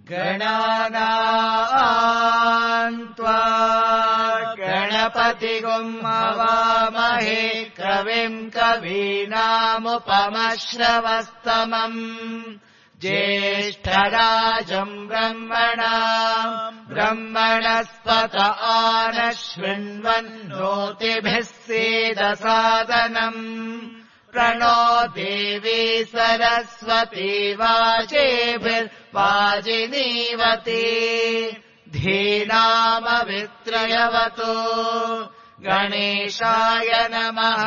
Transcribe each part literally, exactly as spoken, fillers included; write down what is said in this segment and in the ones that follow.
गणानाम् त्वा गणपतिगुम् हवामहे कविम् कवीनामुपमश्रवस्तमम् ज्येष्ठराजम् ब्रह्मणाम् ब्रह्मणस्पत आनशृण्वन्नोतिभिः सीदसादनम् प्रणो देवी सरस्वती वाचेभिर्वाजिनीवती धीनामवित्रयवतु गणेशाय नमः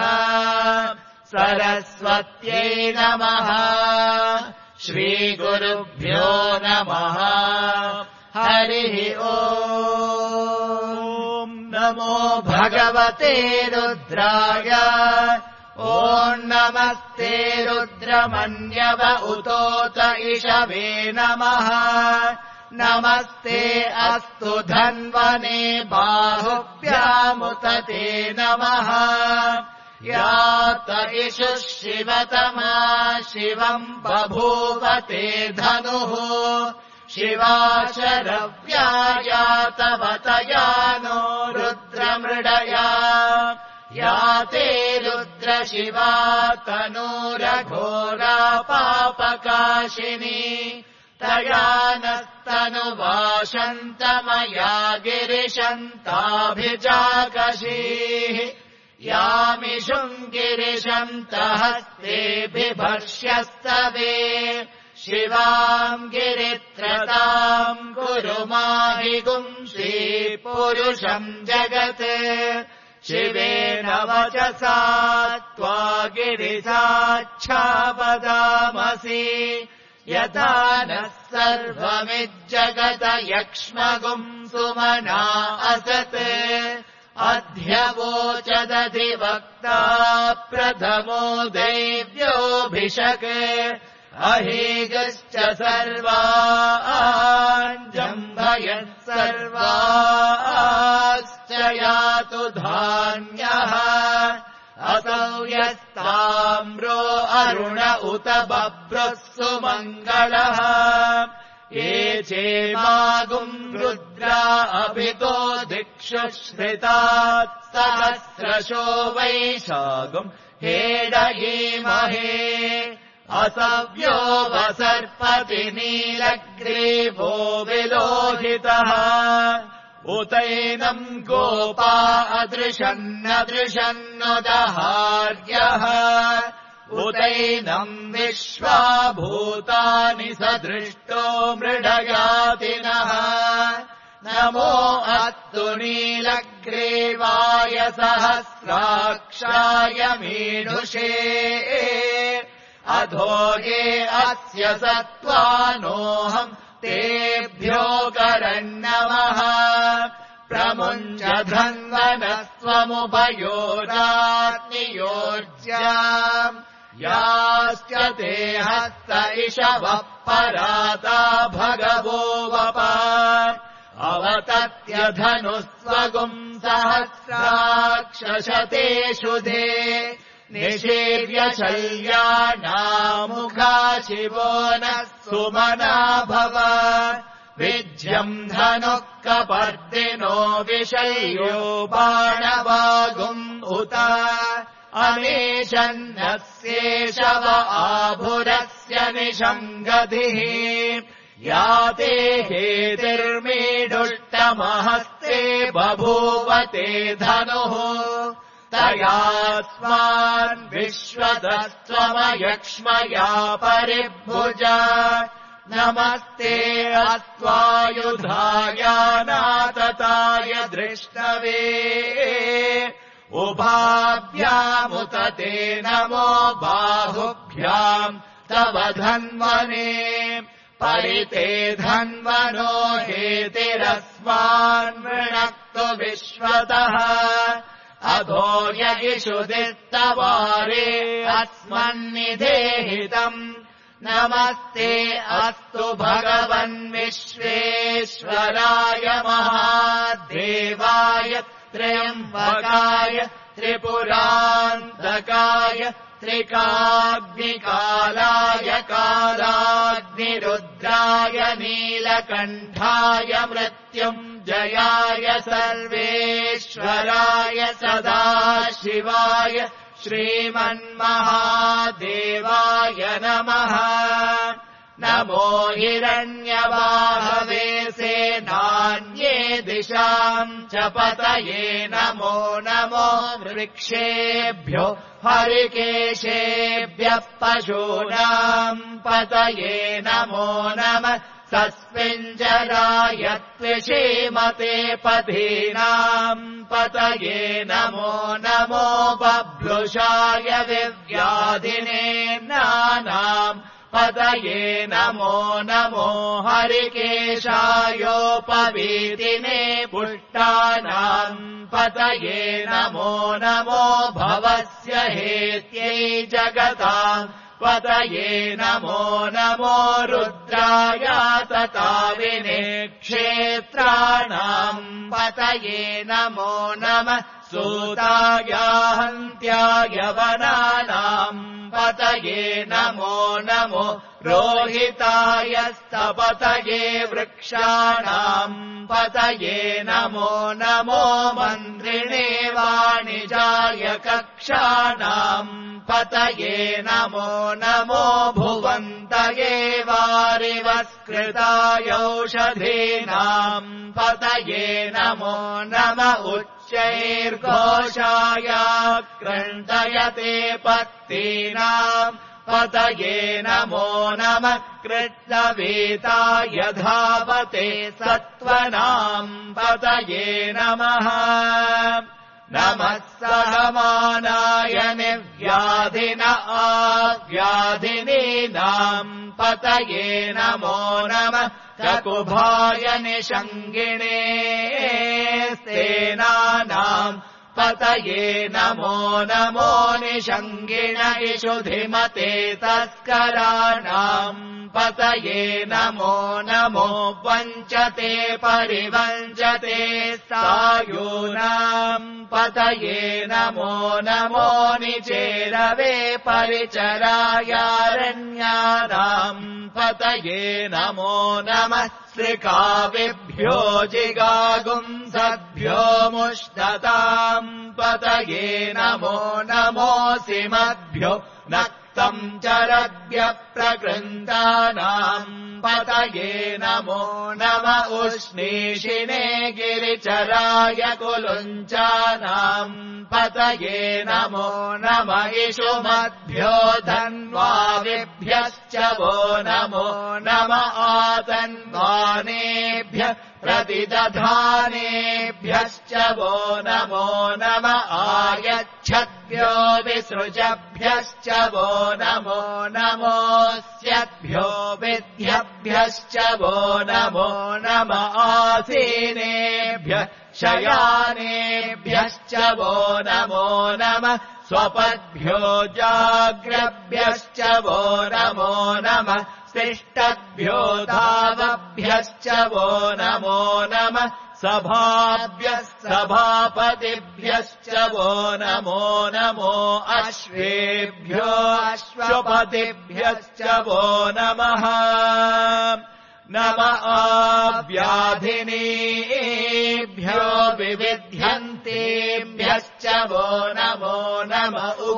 सरस्वत्यै नमः श्रीगुरुभ्यो नमः हरिः ओम् नमो भगवते रुद्राय ॐ नमस्ते रुद्रमन्यव उतोत इषवे नमः नमस्ते अस्तु धन्वने बाहुभ्यामुत ते नमः यात इषुः शिवतमा शिवम् बभूव ते धनुः शिवाशरव्या यातवतया नो रुद्रमृडया या ते रुद्रशिवा तनूरघोरा पापकाशिनी तया नस्तनुवाशन्तमया गिरिशन्ताभिजाकशीः यामिषुम् गिरिशन्तहस्ते बिभर्ष्यस्तवे शिवाम् गिरित्रताम् कुरु माहि गुंसी पुरुषम् जगत् शिवेन वचसा त्वा गिरिसाच्छापदामसि यथा नः सर्वमिज्जगत यक्ष्मगुम् सुमना असत् अध्यवोचदधिवक्ता प्रथमो देव्योऽभिषक् अहेगश्च सर्वाञ्जम्भयः सर्वाश्च यातु धान्यः असौ यस्ताम्रो अरुण उत बभ्रः सुमङ्गलः ये चेमागुम् रुद्रा अभितो दिक्षु श्रितात् सहस्रशो वैशागुम् हेडयेमहे असव्यो वसर्पति नीलग्रीवो विलोहितः उतैनम् गोपा अदृशन्नदृशन्नुदहार्यः उतैनम् विश्वा भूतानि सदृष्टो मृडयातिनः नमो अस्तु नीलग्रीवाय सहस्राक्षाय मीढुषे अधो ये अस्य सत्त्वानोऽहम् तेभ्यो करन्नमः प्रमुञ्च धन्वनस्त्वमुभयोराग्नियोर्ज्याम् याश्च ते हस्त इषवः पराता भगवो वपा अवतत्य धनुस्वगुम् सहस्राक्षशतेषु धे निषेव्य शल्यानामुखा शिवो नः सुमना भव विज्यम् धनुः कपर्दिनो विशल्यो बाणवागुम् उत अनेशन्नस्येषव आभुरस्य निषङ्गधिः याते हेतिर्मीडुष्टमहस्ते बभूवते धनुः तयास्मान् विश्वतस्त्वमयक्ष्मया परिभुज नमस्ते अस्त्वायुधायानातताय दृष्टवे उभाभ्यामुत ते नमो बाहुभ्याम् तव धन्वने परिते धन्वनो हेतिरस्मान् वृणक्तु विश्वतः अधो यगिषुदिस्तवारे अस्मन्निधेहितम् नमस्ते अस्तु भगवन् विश्वेश्वराय महादेवाय त्र्यम्बकाय त्रिपुरान्तकाय तारकाय त्रिकाग्निकालाय कालाग्निरुद्राय नीलकण्ठाय मृत्युञ्जयाय सर्वेश्वराय सदाशिवाय श्रीमन्महादेवाय नमः। नमो हिरण्यवाहवे सेनान्ये दिशाम् च पतये नमो नमो वृक्षेभ्यो हरिकेशेभ्यः पशूनाम् पतये नमो नमः। तस्मिञ्जराय त्विषीमते पथीनाम् पतये नमो नमो बभ्रुषाय विव्याधिने नानाम् पतये नमो नमो हरिकेशायोपवीतिने पुष्टानाम् पतये नमो नमो भवस्य हेत्यै जगताम् पतये नमो नमो रुद्राय तताविने क्षेत्राणाम् पतये नमो नमः। सूताय हन्त्याय वनानाम् पतये नमो नमो रोहिताय स्तपतये वृक्षाणाम् पतये नमो नमो मन्त्रिणे वाणिजाय कक्षाणाम् पतये नमो नमो भुवन्तये वारिवस्कृताय औषधीनाम् पतये नमो नम उच्चैर्घोषाय क्रन्दयते पत्तीनाम् पतये नमो नमः। कृष्णवीताय धावते सत्त्वनाम् पतये नमः। नमः सहमानाय निव्याधिन आव्याधिनीनाम् पतये नमो नमः। ककुभाय निषङ्गिणे सेनानाम् पतये नमो नमो निषङ्गिण इषुधिमते तस्कराणाम् पतये नमो नमो वञ्चते परिवञ्चते सायूनाम् पतये नमो नमो निचेरवे परिचरायारण्यानाम् पतये नमो नमः। श्रिकाविभ्यो जिगागुंसद्भ्यो मुष्टताम् पतये नमो नमोऽसिमद्भ्यो नक्तम् चरद्भ्यः प्रकृन्तानाम् पतये नमो नम उष्णीषिणे गिरिचराय कुलुञ्चानाम् पतये नमो नम इषुमद्भ्यो धन्वाविभ्यश्च वो नमो नम आतन्वानेभ्यः प्रतिदधानेभ्यश्च वो नमो नम आयच्छद्भ्यो विसृजभ्यश्च वो नमो नमोऽस्यद्भ्यो विद्यभ्यश्च वो नमो नम आसीनेभ्यः शयानेभ्यश्च वो नमो नमः। स्वपद्भ्यो जाग्रभ्यश्च वो नमो नमः। शिष्टद्भ्यो धावभ्यश्च वो नमो नमः। सभाभ्यः सभापतिभ्यश्च वो नमो नमो अश्वेभ्यो अश्वपतिभ्यश्च वो नमः। नम आव्याधिनीभ्यो विविध्यन्तेभ्यश्च वो नमो नम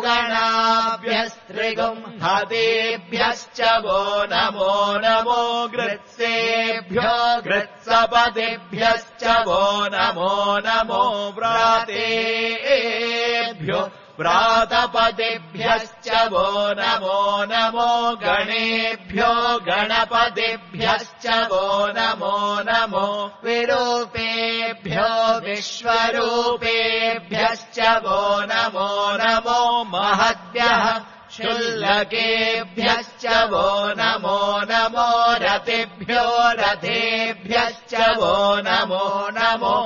उगणाभ्यस्त्रिगुंहतेभ्यश्च वो नमो नमो गृत्सेभ्यो गृत्सपतिभ्यश्च वो नमो नमो व्रातेभ्यो व्रातपतिभ्यश्च वो नमो नमो गणेभ्यो गणपतिभ्यश्च वो नमो नमो विरूपेभ्यो विश्वरूपेभ्यश्च वो नमो नमो महद्भ्यः शुल्लकेभ्यश्च वो नमो नमो रथेभ्यो रथेभ्यश्च वो नमो नमो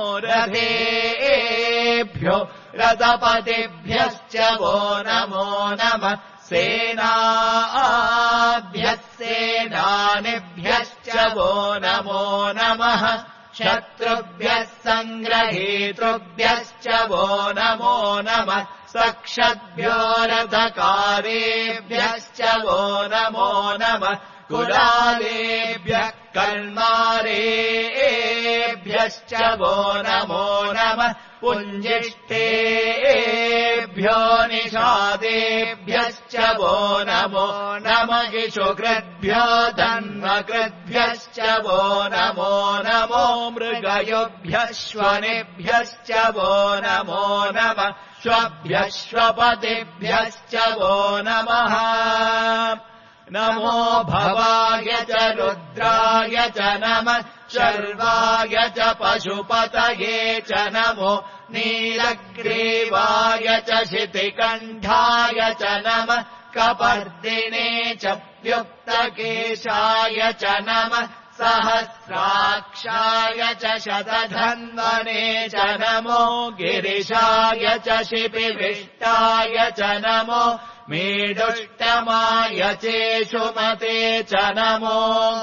रथेभ्यो रथपतिभ्यश्च वो नमो नमः। सेनाभ्यः सेनानिभ्यश्च वो नमो नमः। शत्रुभ्यः सङ्ग्रहीतृभ्यश्च वो नमो नमः। सक्षद्भ्यो रथकारेभ्यश्च वो नमो नमः कुलालेभ्यः कर्मारेभ्यश्च वो नमो नमः पुञ्जिष्टेभ्यो निषादेभ्यश्च वो नमो नमः इषुकृद्भ्यो धन्वकृद्भ्यश्च वो नमो नमो मृगयोभ्यश्वनेभ्यश्च वो नमो नमः श्वभ्यश्वपतिभ्यश्च वो नमः नमो भवाय च रुद्राय च नमः शर्वाय च पशुपतये च नमो नीलग्रीवाय च शितिकण्ठाय च नमः कपर्दिने च व्युक्तकेशाय च नमः सहस्राक्षाय च शतधन्वने च नमो गिरिशाय च शिपिविष्टाय च नमो मेढुष्टमाय चेषुमते च नमो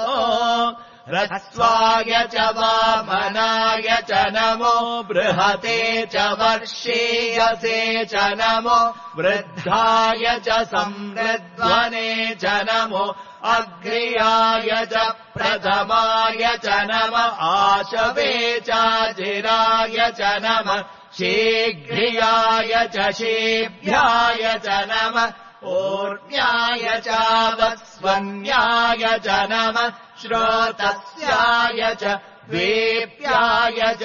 ह्रस्वाय च वामनाय च नमो बृहते च वर्षीयसे च नमो वृद्धाय च संवृध्वने च नमो अग्र्याय च प्रथमाय च नमः आशवे चाजिराय च नमः शीघ्रियाय च शीभ्याय च नमः ऊर्ण्याय चावस्वन्याय च नमः श्रोतस्याय च द्वीप्याय च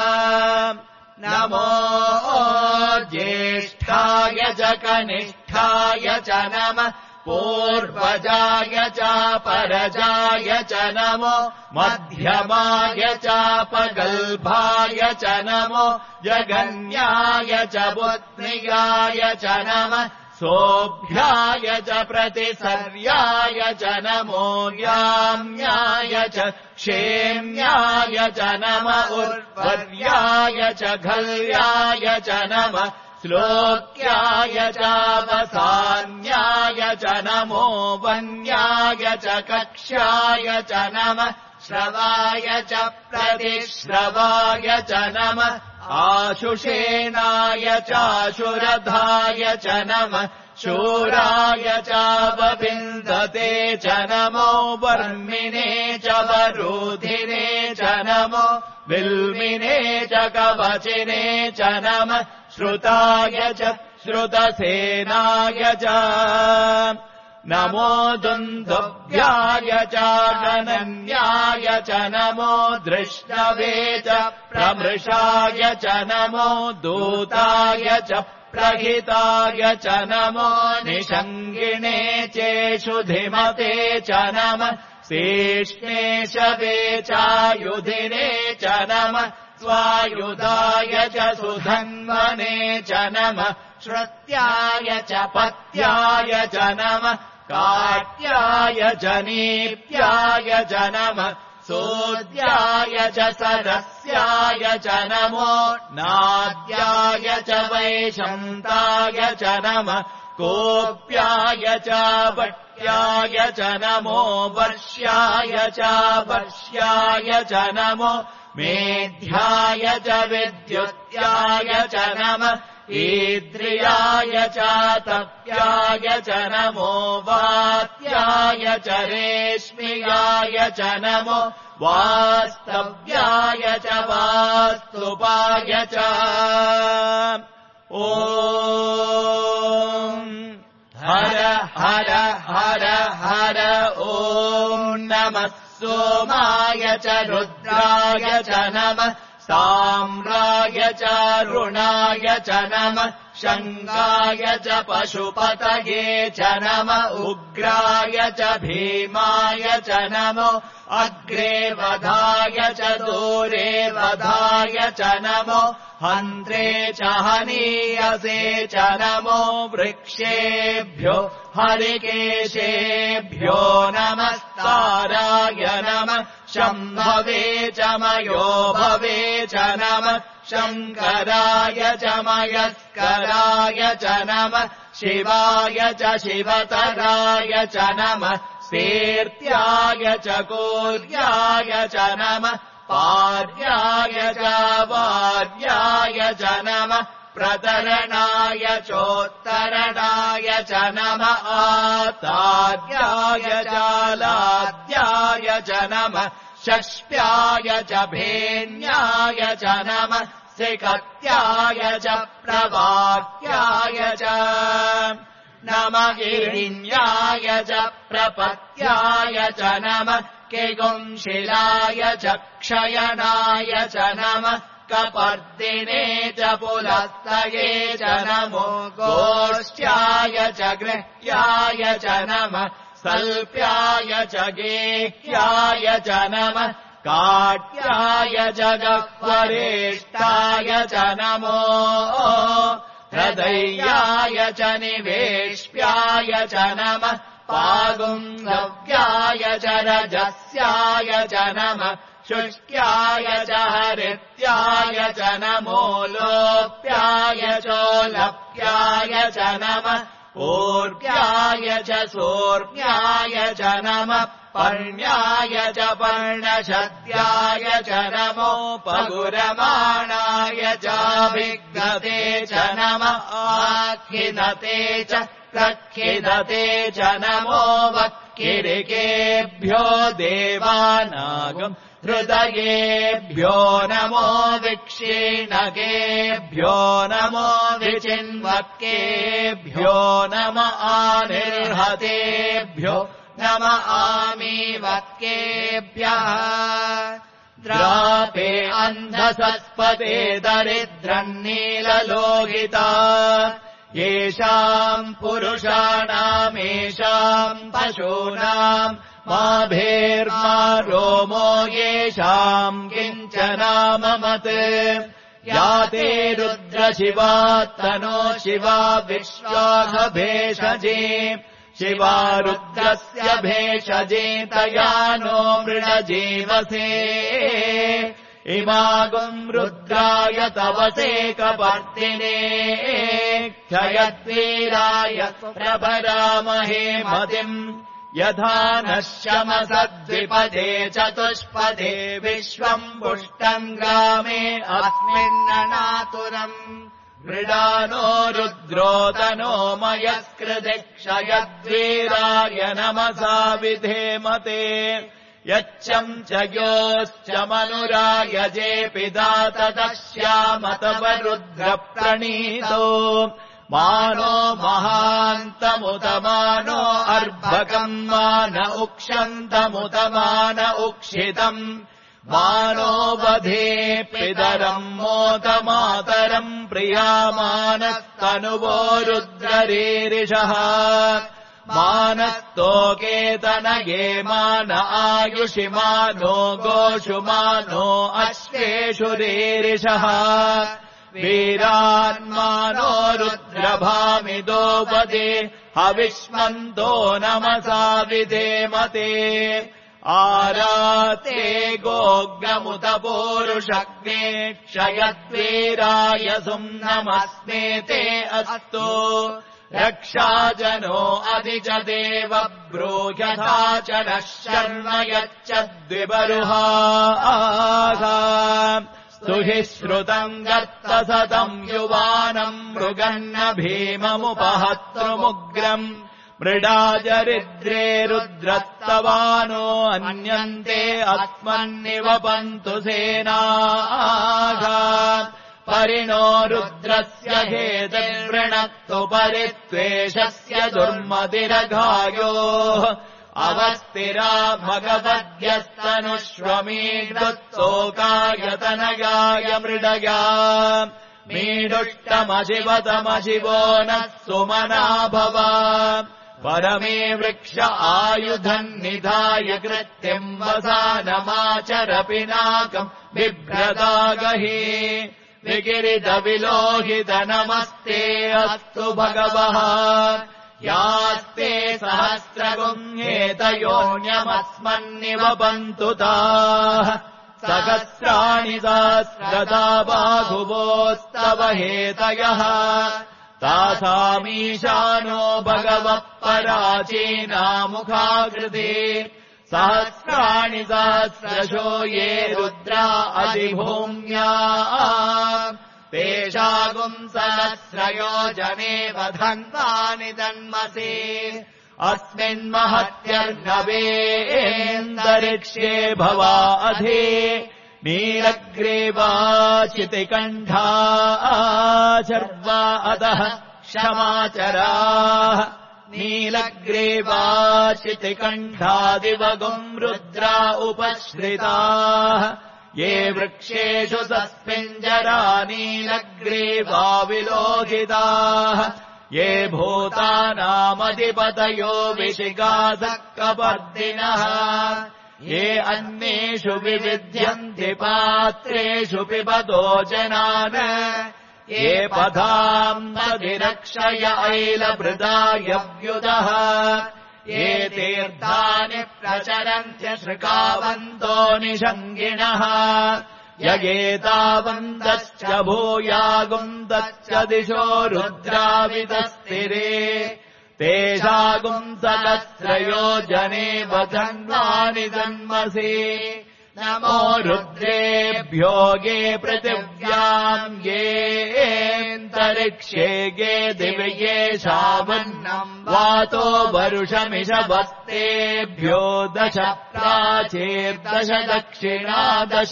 नमो ज्येष्ठाय च कनिष्ठाय च नमः पूर्वजाय चापरजाय च नमो मध्यमाय चापगल्भाय च नमो जगन्याय च बुद्ध्याय च नमः सोऽभ्याय च प्रतिसर्याय च नमो याम्याय च क्षेम्याय च नमः उर्वर्याय च घल्याय च नमः श्लोक्याय चावसान्याय च नमो वन्याय च कक्ष्याय च नमः श्रवाय च प्रतिश्रवाय च नमः आशुषेणाय चाशुरधाय च नमः शूराय चावविन्दते च नमो वर्मिणे च वरुधिने च नमो विल्मिने च कवचिने च नमः श्रुताय च श्रुतसेनाय च नमो दुन्दुभ्याय च गणन्याय च नमो दृष्टवे च प्रमृषाय च नमो दूताय च प्रहिताय च नमो निषङ्गिणे चेषुधिमते च नमः शेष्णेशवे चायुधिने च नमः स्वायुधाय च सुधन्वने च नमः श्रुत्याय च पत्याय च नमः काट्याय च नीप्याय च नमः सोद्याय च सरस्याय च नमो नाद्याय च वैशन्ताय च नमः कोप्याय च वट्याय च नमो वर्ष्याय च वर्ष्याय च नमो मेध्याय च विद्युत्याय च नमः ईद्रियाय च तप्याय च नमो वात्याय च रेश्मियाय च नमो वास्तव्याय च वास्तुपाय च ॐ हर हर हर हर ॐ नमः सोमाय च रुद्राय च नमः साम्राय च रुणाय च नमः शङ्गाय च पशुपतये च नमः उग्राय च भीमाय च नमो अग्रे वधाय च दूरे वधाय च नमो हन्त्रे च हनीयसे च नमो वृक्षेभ्यो हरिकेशेभ्यो नमस्ताराय नमः शम्भवे च मयो भवे च नमः शङ्कराय च मयस्कराय च नमः शिवाय च शिवतराय च नमः कीर्त्याय च कूर्याय च नमः पार्याय च वार्याय च नमः प्रतरणाय चोत्तरणाय च नमः आतार्याय चालाद्याय च नमः षष्ठ्याय च भेन्याय च नमः सिकत्याय च प्रवाक्याय च नमः गिरिण्याय च प्रपत्याय च नमः किगुंशिलाय च क्षयनाय च नमः कपर्दिने च पुलस्तये च नमो गोष्ठ्याय च गृह्याय च नमः सल्प्याय च गेह्याय च नमः काट्याय च गह्वरेष्ठाय च नमो हृदयाय च निवेश्याय च नमः पागुंधव्याय च रजस्याय च नमः शुष्क्याय च हरित्याय च नमो लोप्याय चोलप्याय च नमः ऊर्व्याय च सोर्व्याय च नमः पर्ण्याय च पर्णशद्याय च नमो पगुरमाणाय चाभिघ्नते च नमः आखिनते च प्रखिदते च नमो वक्किरिकेभ्यो देवानागम् हृदयेभ्यो नमो विक्षीणकेभ्यो नमो विचिन्वक्केभ्यो नम आनिर्हतेभ्यो नम आमीवक्केभ्यः द्रापे अन्धसस्पते दरिद्रन्नीललोहिता येषाम् पुरुषाणामेषाम् पशूनाम् मा भेर्मा रोमो येषाम् किञ्चनाममत् याते रुद्रशिवात्तनो शिवा विश्वाघभेषजे शिवा रुद्रस्य भेषजे तया नो मृडजीवसे इमागुम् रुद्राय तवसे कपर्दिने क्षयद्वीराय प्रभरामहे मतिम् यथा नः शमसद्विपदे चतुष्पदे विश्वम् पुष्टम् ग्रामे अस्मिन्ननातुरम् मृडानो रुद्रोदनो मयस्कृते क्षयद्वीराय नमसा विधेमते यच्चम् च योश्च मनुरायजेऽपि दातदश्यामतवरुद्रप्रणीतो मानो महान्तमुतमानो अर्भकम् मान उक्षन्तमुतमान उक्षितम् मानो वधे पितरम् मोतमातरम् प्रियामानस्तनुवो रुद्ररीरिषः मानस्तोकेतनये मान आयुषि मानो गोषु मानो अश्वेषु रीरिषः वीरान्मानो रुद्रभामिदो वदे हविष्मन्तो नमसा विधेमते आराते गोग्रमुत पूरुषग्ने क्षयद्वीराय सुम्नमस्मे ते अस्तु रक्षाजनो अधिच देव ब्रूह्यथा च नः शर्म यच्चद्विबरुहा स्तुहि श्रुतम् गर्तसतम् युवानम् मृगन्न भीममुपहतृमुग्रम् मृडाजरिद्रे रुद्रस्तवानो अन्यन्ते अस्मन्निवपन्तु सेनाः परिणो रुद्रस्य हेतवृणक्तु परित्वेषस्य दुर्मतिरघायोः अवस्थिरा भगवद्यस्तनुष्वमीडुत्सोकायतनगाय मृडया मीडुष्टमशिवतमशिवो नः सुमना भव परमे वृक्ष आयुधम् निधाय कृत्यम् वसानमाचर पिनाकम् बिभ्रदागहि विगिरितविलोहित नमस्ते अस्तु भगवः यास्ते सहस्रगुह्येतयोऽन्यमस्मन्निवपन्तु ताः सहस्राणि सहस्रदा बाहुवोस्तव हेतयः तासामीशानो भगवः पराचीनामुखाकृते सहस्राणि सहस्रशो ये रुद्रा अधिभूम्या तेषागुम् सहस्रयोजनेव धन्वानि दन्मसि अस्मिन्महत्यर्णवेन्दरिक्ष्ये भवा अधि नीलग्रीवाचितिकण्ठा शर्वा अधः क्षमाचराः नीलग्रीवाचितिकण्ठादिवगुम् रुद्रा उपश्रिताः ये वृक्षेषु सस्मिञ्जरा नीलग्रीवा विलोहिताः ये भूतानामधिपतयो विशिगासक्कपर्दिनः ये अन्येषु विविध्यन्ति पात्रेषु पिबतो जनान् ये पदाम्बधिरक्षय ऐलभृदायव्युदः ये तीर्थानि प्रचरन्त्य श्रुकावन्तो निषङ्गिणः यगेतावन्तश्च भूयागुन्तश्च दिशो रुद्राविदस्तिरे तेषागुम् सहस्रयोजनेव धन्वानि दन्मसि नमो रुद्रेभ्यो गे पृथिव्याम् येऽन्तरिक्षे गे दिव्ये शावन्नम् वातो वरुषमिषभस्तेभ्यो दश प्राचेर्दश दक्षिणा दश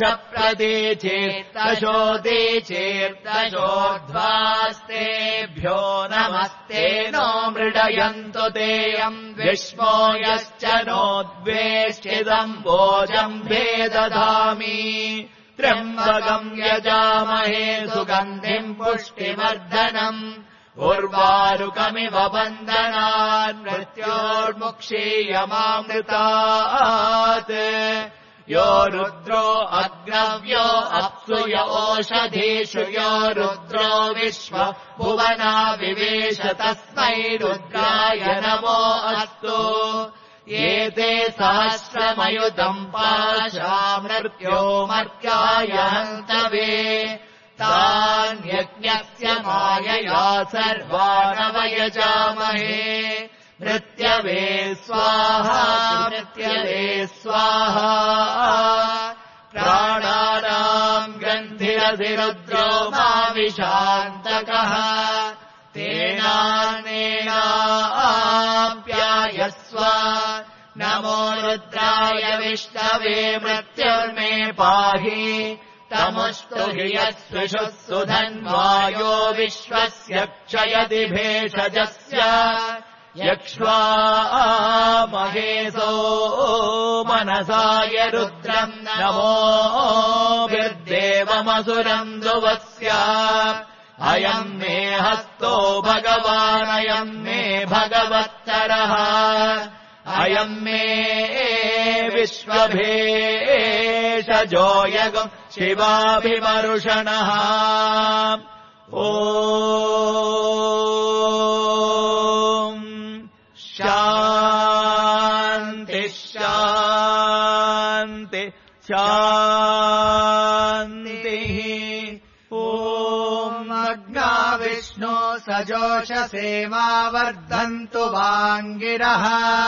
प्रतीचेर्दशोदीचेर्दशोर्ध्वास्तेभ्यो नमस्ते नो मृडयन्तु तेऽयम् विश्वो यश्च नोद्वेष्टिदम् भोजम् भेद दधामि त्र्यम्बकम् यजामहे सुगन्धिम् पुष्टिवर्धनम् उर्वारुकमिव बन्धनान् मृत्योर्मुक्षीयमामृतात् यो रुद्रो अग्नव्यो अप्सु य ओषधीषु यो रुद्रो विश्व भुवना विवेश तस्मै रुद्राय नमो अस्तु एते सहस्रमयुतम् पाशा मृत्यो मर्त्याय हन्तवे तान्यज्ञस्य मायया सर्वानवयजामहे मृत्यवे स्वाहा मृत्यवे स्वाहा प्राणानाम् ग्रन्थिरधिरुद्रो माविशान्तकः तेनानेनाप्यायस्व नमो रुद्राय विष्णवे मृत्युर्मे पाहि तमुस्तु हि यस्विषुः सुधन्वायो विश्वस्य क्षयति भेषजस्य यक्ष्वा महेशो मनसाय रुद्रम् नमोभिर्देवमसुरम् ध्रुवस्य अयम् मे हस्तो भगवानयम् मे भगवत्तरः अयम् मे विश्वभेषजोऽयगुम् शिवाभिमरुषणः ॐ शान्ति शान्ति शान्तिः विष्णो सजोषसेमा वर्धन्तु वाङ्गिरः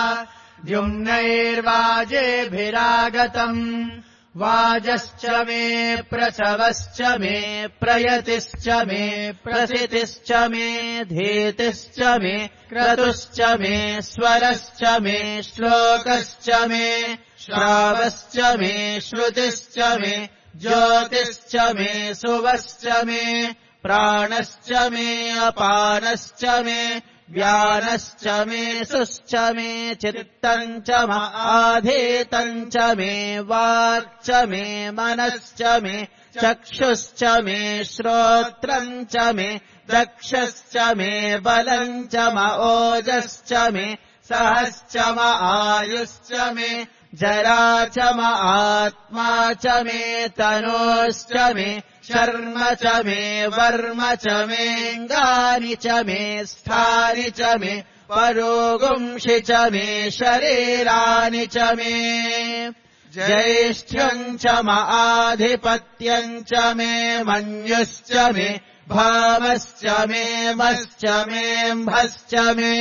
द्युम्नैर्वाजेभिरागतम् वाजश्च मे प्रसवश्च मे प्रयतिश्च मे प्रसितिश्च मे धीतिश्च मे क्रतुश्च मे स्वरश्च मे श्लोकश्च मे श्रावश्च मे श्रुतिश्च मे ज्योतिश्च मे सुवश्च मे प्राणश्च मे अपानश्च मे व्यानश्च मे सुश्च मे चित्तम् च आधीतम् च मे वाक्च मे मनश्च मे चक्षुश्च मे श्रोत्रम् च मे दक्षश्च मे बलम् च म ओजश्च मे सहश्च म आयुश्च मे जरा च म आत्मा च मे तनोश्च मे शर्म च मे वर्म च मेऽङ्गानि च मे स्थानि च मे परोगुंषि च मे शरीराणि च मे ज्येष्ठ्यम् च म आधिपत्यम् च मे मन्युश्च मे भावश्च मे मश्च मेऽम्भश्च मे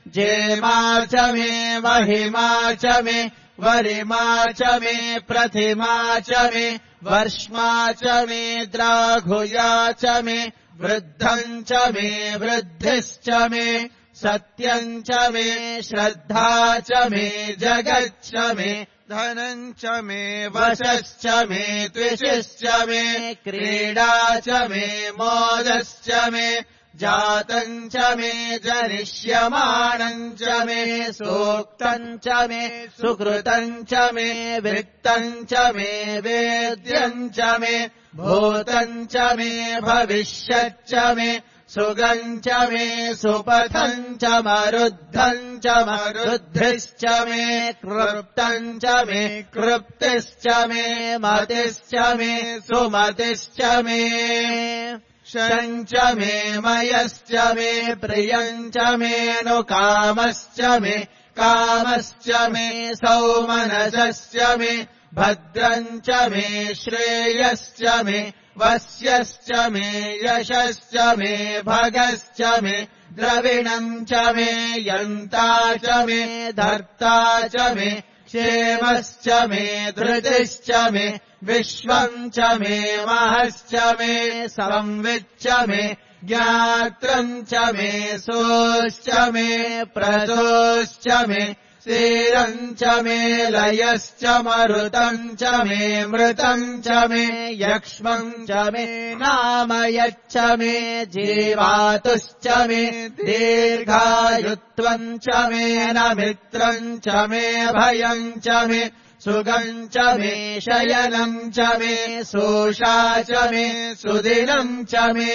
जेमा च मे महिमा च मे वरिमा च मे प्रतिमा च मे वर्ष्मा च मे द्राघुया च मे वृद्धम् च मे वृद्धिश्च मे सत्यम् च मे श्रद्धा च मे जगच्च मे धनम् च मे वशश्च मे त्विषश्च मे क्रीडा च मे मोदश्च मे जातम् च मे जनिष्यमाणम् च मे सूक्तम् च मे सुकृतम् च मे वित्तम् च मे वेद्यम् च मे भूतम् च मे भविष्यच्च मे सुगम् च मे सुपथम् च मरुद्धम् च मरुद्धिश्च मे कृप्तम् च मे कृप्तिश्च मे मतिश्च मे सुमतिश्च मे शम् च मे मयश्च मे प्रियम् च मेऽनुकामश्च मे कामश्च मे सौमनसश्च मे भद्रम् च मे श्रेयश्च मे वस्यश्च मे यशश्च मे भगश्च मे द्रविणम् च मे यन्ता च मे धर्ता च मे क्षेमश्च मे धृतिश्च मे विश्वम् च मे महश्च मे संविच्च मे ज्ञात्रम् च मे सोश्च मे प्रसोश्च मे स्थिरम् च मे लयश्च मरुतम् च मे मृतम् च मे यक्ष्मम् च मे नामयच्च मे जीवातुश्च मे दीर्घायुत्वम् च मे नमित्रम् च मे भयम् च मे सुगम् च मे शयनम् च मे सोषा च मे सुदिनम् च मे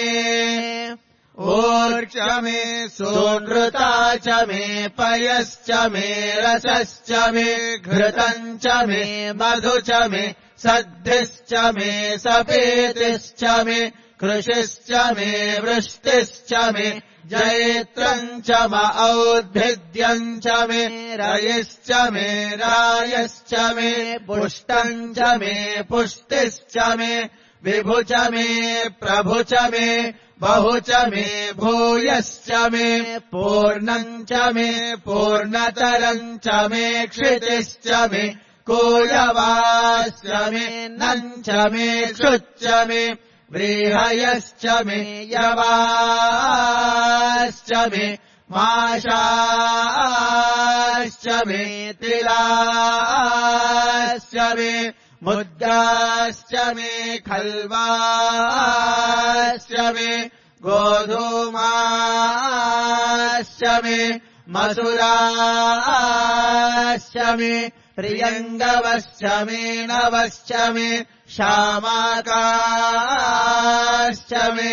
ऊर्च मे सुनृता च मे पयश्च मे रसश्च मे घृतम् च मे मधु च मे सद्धिश्च मे सपेतिश्च मे कृषिश्च मे वृष्टिश्च मे जयत्रम् च म औद्भिद्यम् च मे रयिश्च मे रायश्च मे पुष्टम् च मे पुष्टिश्च मे विभु च मे प्रभु च मे बहु च मे भूयश्च मे पूर्णम् च मे पूर्णतरम् च मे क्षितिश्च मे कूयवाश्च मे नम् च मे क्षुच्च मे व्रीहयश्च मे यवाश्च मे माशाश्च मे तिलाश्च मे मुद्गाश्च मे खल्वाश्च मे गोधूमाश्च मे मसुराश्च मे प्रियङ्गवश्च मे नवश्च मे श्यामाकाश्च मे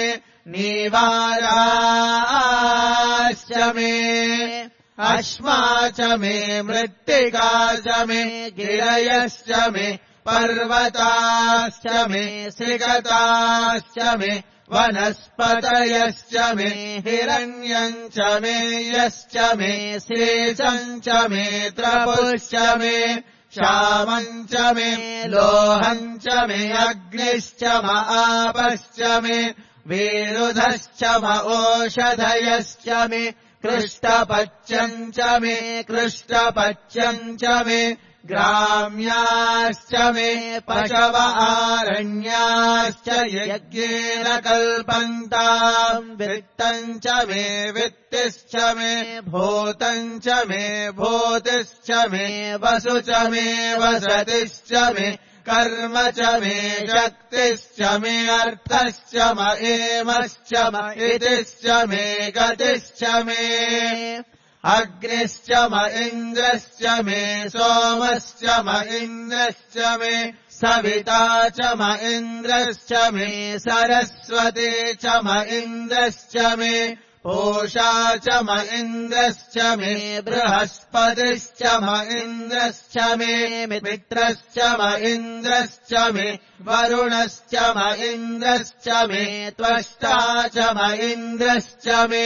नीवाराश्च मे अश्मा च मे मृत्तिका च मे गिरयश्च मे पर्वताश्च मे सिगताश्च मे वनस्पतयश्च मे हिरण्यम् च मे यश्च मे शेषम् च मे त्रपुश्च मे श्यामम् च मे लोहम् च मे अग्निश्च म आपश्च मे विरुधश्च म ओषधयश्च मे कृष्टपच्यम् च मे कृष्टपच्यम् च मे ग्राम्याश्च मे पशव आरण्याश्च यज्ञेन कल्पन्ताम् वित्तम् च मे वित्तिश्च मे भूतम् च मे भूतिश्च मे वसु च मे वसतिश्च मे कर्म च मे शक्तिश्च मे अर्थश्च म एमश्च म इतिश्च मे गतिश्च मे अग्निश्च म इन्द्रश्च मे सोमश्च म इन्द्रश्च मे सविता च म इन्द्रश्च मे सरस्वती च म इन्द्रश्च मे पूषा च म इन्द्रश्च मे बृहस्पतिश्च म इन्द्रश्च मे मित्रश्च म इन्द्रश्च मे वरुणश्च म इन्द्रश्च मे त्वष्टा च म इन्द्रश्च मे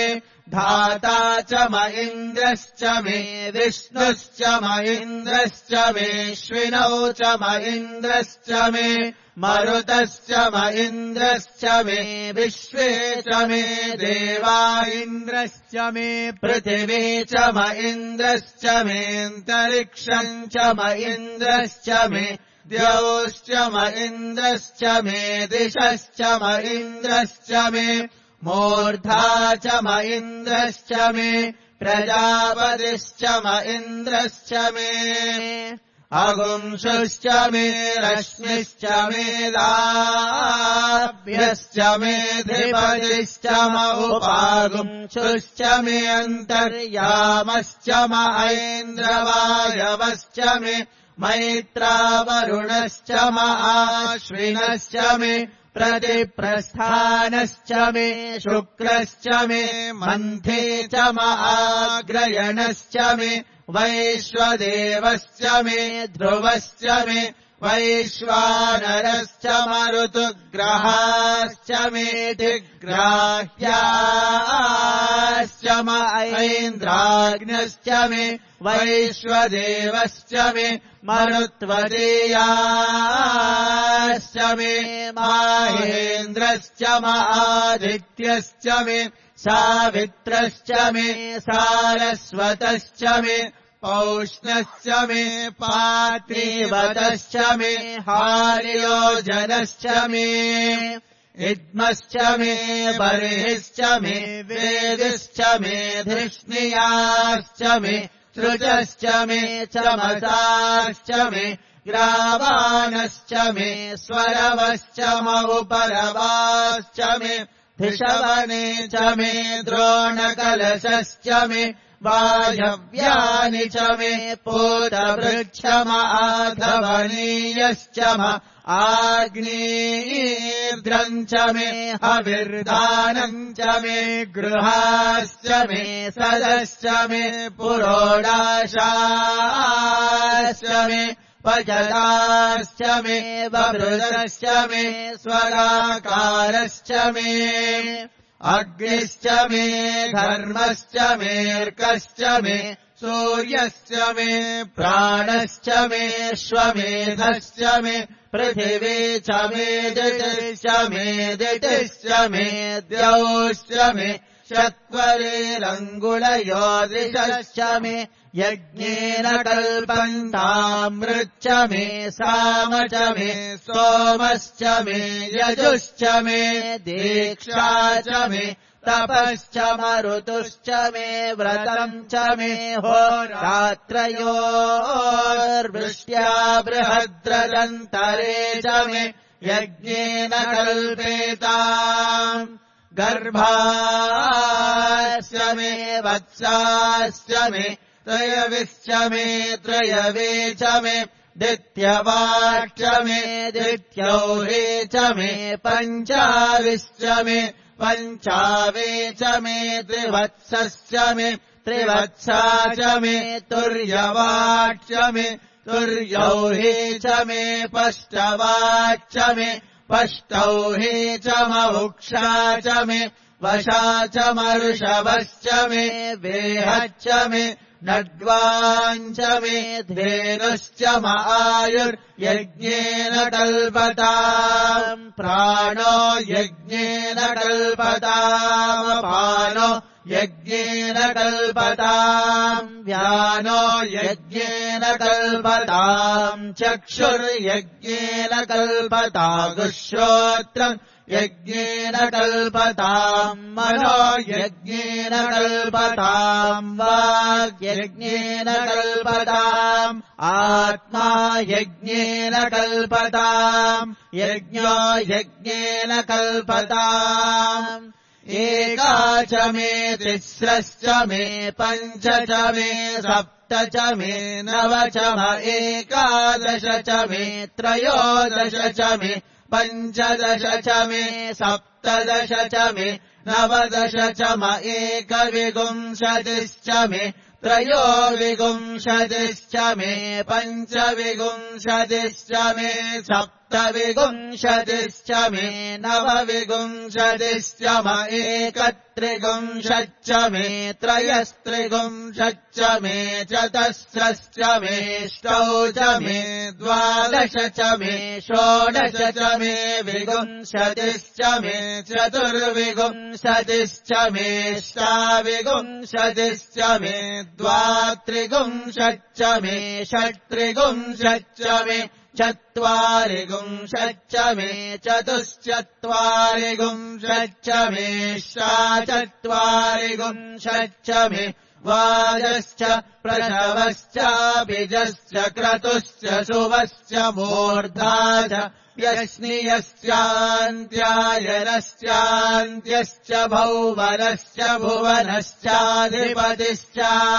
धाता च म इन्द्रश्च मे विष्णुश्च म इन्द्रश्च मेऽश्विनौ च म इन्द्रश्च मे मरुतश्च म इन्द्रश्च मे विश्वे च मे देवा इन्द्रश्च मे पृथिवी च म इन्द्रश्च मेऽन्तरिक्षम् च म इन्द्रश्च मे द्यौश्च म इन्द्रश्च मे दिशश्च म इन्द्रश्च मे मूर्धा च म इन्द्रश्च मे प्रजापतिश्च म इन्द्रश्च मे अगुंशुश्च मे रश्मिश्च मे लाभ्यश्च मे धिपतिश्च म उपागुंशुश्च मे अन्तर्यामश्च म ऐन्द्रवायवश्च मे मैत्रावरुणश्च म आश्विनश्च मे प्रतिप्रस्थानश्च मे शुक्रश्च मे मन्थे च म आग्रयणश्च मे वैश्वदेवश्च मे ध्रुवश्च मे वैश्वानरश्च मरुतुग्रहाश्च मे दिग्राह्याश्च म ऐन्द्राग्न्यश्च मे वैश्वदेवश्च मे मरुत्वदेयाश्च मे माहेन्द्रश्च म आदित्यश्च मे सावित्रश्च मे सारस्वतश्च मे पौष्णश्च मे पात्रीवतश्च मे हार्योजनश्च मे इद्मश्च मे बर्हिश्च मे वेदिश्च मे धिष्णियाश्च मे सृजश्च मे चमसाश्च मे ग्रावाणश्च मे स्वरवश्च म उपरवाश्च मे धिषवने च मे द्रोणकलशश्च मे वायव्यानि च मे पूतवृक्ष म आधवनीयश्च म आग्नेर्द्रम् च मे हविर्दानम् च मे गृहाश्च मे सदश्च मे पुरोडाशाश्च मे पजताश्च मे ववृतश्च मे स्वराकारश्च मे अग्निश्च मे धर्मश्च मेऽर्कश्च मे सूर्यश्च मे प्राणश्च मेऽश्वमेधश्च मे पृथिवी च मे दितिश्च मे दितिश्च मे द्यौश्च मे चत्वरेरङ्गुलयोदृशश्च मे यज्ञेन कल्पन्तामृच्च मे साम च मे सोमश्च मे यजुश्च मे दीक्षा च मे तपश्च मरुतुश्च मे व्रतम् च मे होरात्रयोर्वृष्ट्या बृहद्रदन्तरे च मे यज्ञेन कल्पेताम् गर्भाश्च मे वत्साश्च मे त्रयविश्च मे त्रयवे च मे दित्यवाक्ष मे दित्यौरे च मे पञ्चाविश्च मे पञ्चावे च मे त्रिवत्सश्च मे त्रिवत्सा च मे तुर्यवाक्ष मे तुर्यौहे च मे पष्टवाक्ष मे पष्टौहे च मवुक्षा च मे वशा च मऋषभश्च मे वेहच्च मे नड्वाञ्च मे धेनुश्च म आयुर्यज्ञेन कल्पताम् प्राणो यज्ञेन कल्पताम् पानो यज्ञेन कल्पताम् व्यानो यज्ञेन कल्पताम् चक्षुर्यज्ञेन कल्पतागुश्रोत्रम् यज्ञेन कल्पताम् मनो यज्ञेन कल्पताम् वाग्यज्ञेन कल्पताम् आत्मा यज्ञेन कल्पताम् यज्ञो यज्ञेन कल्पताम् एका च मे तिस्रश्च मे पञ्च च मे सप्त च मे नव च म एकादश च मे त्रयोदश च मे पञ्चदश च मे सप्तदश च मे नवदश च म एकविंशतिश्च मे त्रयोविंशतिश्च मे पञ्चविंशतिश्च मे सप्त सप्तविगुंशतिश्च मे नवविगुंशतिश्च म एकत्रिगुंशच्च मे त्रयस्त्रिगुंशच्च मे चतस्रश्च मेष्टौ च मे द्वादश च मे षोडश च मे विगुंशतिश्च मे चतुर्विगुंशतिश्च मेष्टाविगुंशतिश्च मे द्वात्रिगुंशच्च मे षट्त्रिगुंशच्च मे चत्वारिगुंशच्च मे चतुश्चत्वारिगुंशच्च मेष्टाचत्वारिगुंशच्च मे वाजश्च प्रसवश्चाभिजश्च क्रतुश्च शुभश्च मूर्धा च यस्नियश्चान्त्यायनश्चान्त्यश्च भौवनश्च भुवनश्चाधिपतिश्च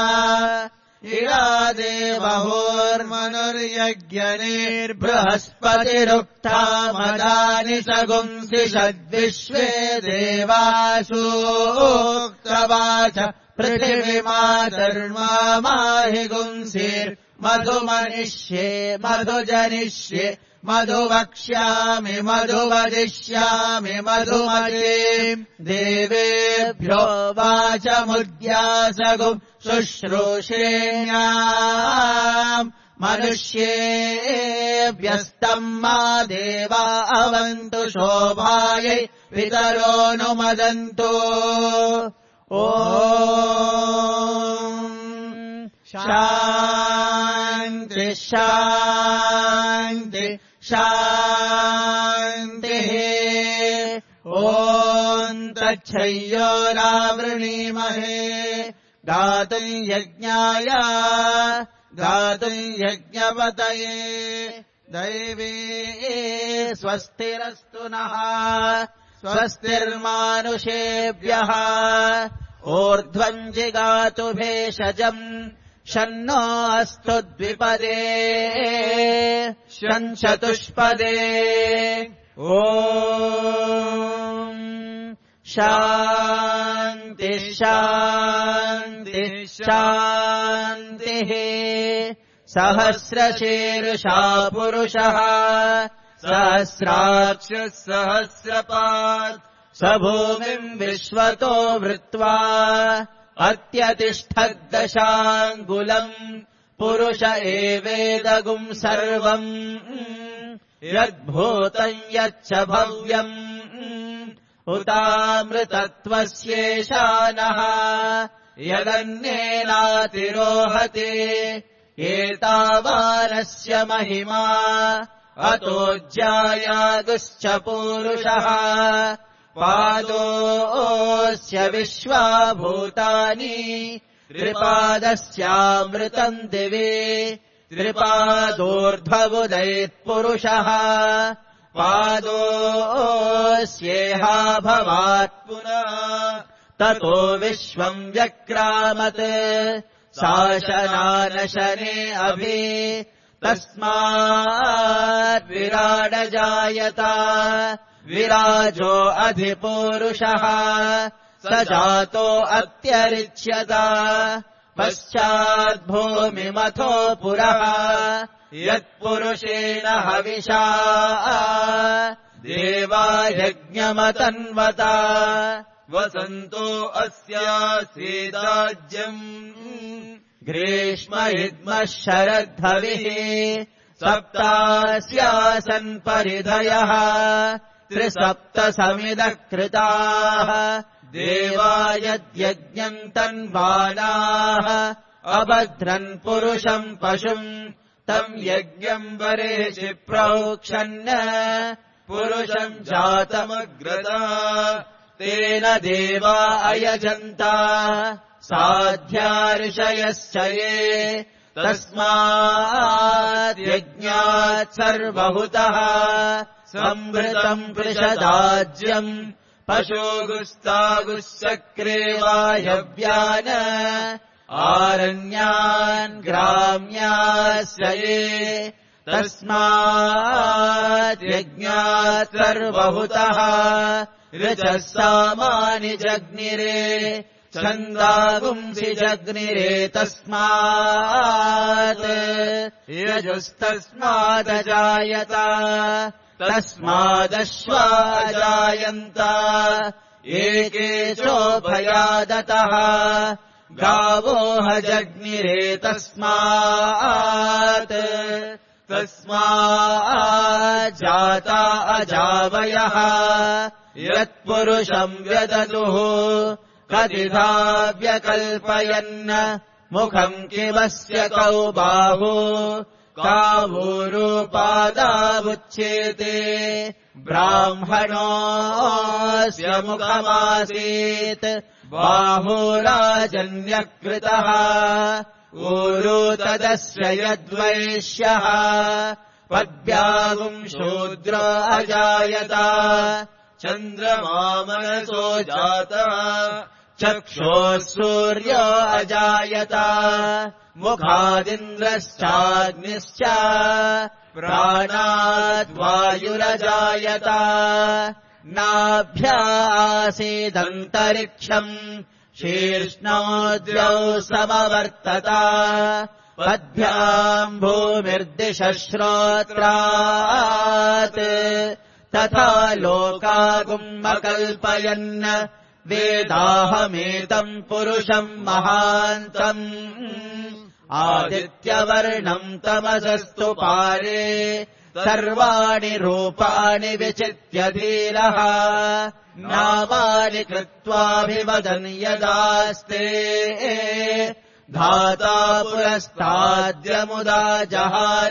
इरादेवहोर्मनुर्यज्ञनिर्बृहस्पतिरुक्था मदानि सगुंसि षद्विश्वे देवासूक्तवाच पृथिवीमातर्मा माहि गुंसिर्मधुमनिष्ये मधुजनिष्ये मधुवक्ष्यामि मधुवदिष्यामि मधुमतीम् देवेभ्यो वाचमुद्यासगुम् शुश्रूषेण्याम् मनुष्येभ्यस्तम् मा देवा अवन्तु शोभायै पितरोऽनुमदन्तु ॐ शान्ति शान्ति शान्तिः ॐ तच्छय्योरावृणीमहे गातुम् यज्ञाय गातुम् यज्ञपतये दैवे स्वस्तिरस्तु नः स्वस्तिर्मानुषेभ्यः ऊर्ध्वम् जिगातु भेषजम् शन्नो अस्तु द्विपदे शञ्चतुष्पदे ॐ शान्ति शान्ति शान्तिः सहस्रशीर्षा पुरुषः सहस्राक्षः सहस्रपात् स भूमिम् विश्वतो वृत्वा अत्यतिष्ठद्दशाङ्गुलम् पुरुष एवेदगुम् सर्वम् यद्भूतम् यच्च भव्यम् उतामृतत्वस्येषानः यदन्येनातिरोहते एतावानस्य महिमा अतोऽज्यायागुश्च पूरुषः पादोऽस्य विश्वाभूतानि त्रिपादस्यामृतम् दिवे त्रिपादोर्ध्वबुधैत्पुरुषः पादोऽस्येहा भवात् पुनः ततो विश्वम् व्यक्रामत् शासनानशने अभि तस्मात् विराडजायत विराजो अधिपूरुषः स जातो अत्यरिच्यत पश्चाद्भूमिमथो पुरः यत्पुरुषेण हविषा देवा यज्ञमतन्वत वसन्तो अस्यासीदाज्यम् ग्रीष्म इद्मः शरद्धविः सप्तास्यासन् परिधयः त्रिसप्तसमिदः कृताः देवा यद्यज्ञम् तन्वानाः अबध्रन् पुरुषम् पशुम् तम् यज्ञम् वरेषि प्रोक्षन् पुरुषम् जातमग्रता तेन देवा अयजन्त साध्या ऋषयश्च ये तस्मात् यज्ञात् सर्वहुतः संवृतम् पृषदाज्यम् पशुगुस्तागुश्चक्रे वायव्यान् आरण्यान् ग्राम्याश्च ये तस्मात् यज्ञात् सर्वहुतः ऋचः सामानि जग्निरे छन्दागुंसि जग्निरेतस्मात् यजुस्तस्मादजायत तस्मादश्वाजायन्त एके चोभयादतः गावो हजग्निरेतस्मात् तस्माज्जाता अजावयः यत्पुरुषम् व्यदतुः कतिधा व्यकल्पयन् मुखम् किमस्य कौ बाहु कावूरूपादावुच्येते ब्राह्मणोऽस्य मुखमासीत् बाहुराजन्यकृतः ऊरू तदस्य यद्वैश्यः पद्भ्यागुम् शूद्र अजायत चन्द्रमामनसो जातः चक्षोः सूर्यो अजायत मुखादिन्द्रश्चाग्निश्च प्राणाद्वायुरजायत नाभ्या आसीदन्तरिक्षम् शीर्ष्णोद्यौ समवर्तत पद्भ्याम् भूमिर्दिशः श्रोत्रात् तथा लोकागुम् वेदाहमेतम् पुरुषम् महान्तम् आदित्यवर्णम् तमसस्तु पारे सर्वाणि रूपाणि विचित्य धीरः नामानि कृत्वाभिवदन् यदास्ते धाता पुरस्ताद्यमुदा जहार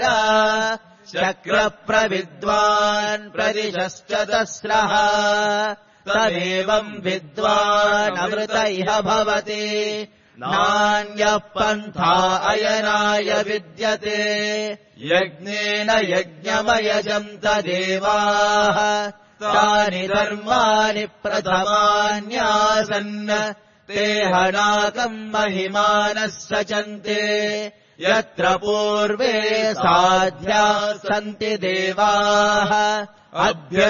शक्रप्रविद्वान् प्रदिशश्च तस्रः तदेवम् विद्वानमृत इह भवति नान्यः पन्था अयनाय विद्यते यज्ञेन यज्ञमयजन्त देवाः तानि धर्माणि प्रथमान्यासन् ते हनाकम् महिमानः सचन्ते यत्र पूर्वे साध्याः सन्ति देवाः अभ्यः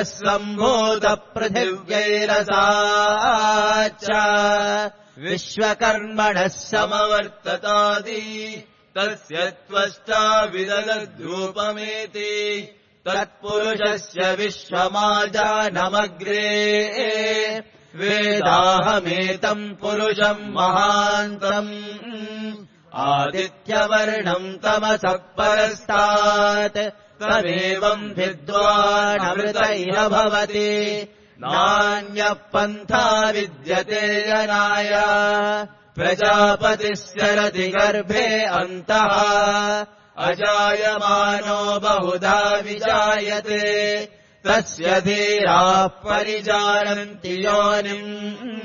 सम्भूतपृथिव्यैरसाच्च विश्वकर्मणः समवर्ततादि तस्य त्वष्टा विदधद्रूपमेति तत्पुरुषस्य विश्वमाजानमग्रे वेदाहमेतम् पुरुषम् महान्तम् आदित्यवर्णम् तमसः परस्तात् तदेवम् विद्वानमृत इह भवति नान्यः पन्था विद्यते यनाय प्रजापतिस्य रतिगर्भे अन्तः अजायमानो बहुधा विजायते तस्य धीराः परिजानन्ति योनिम्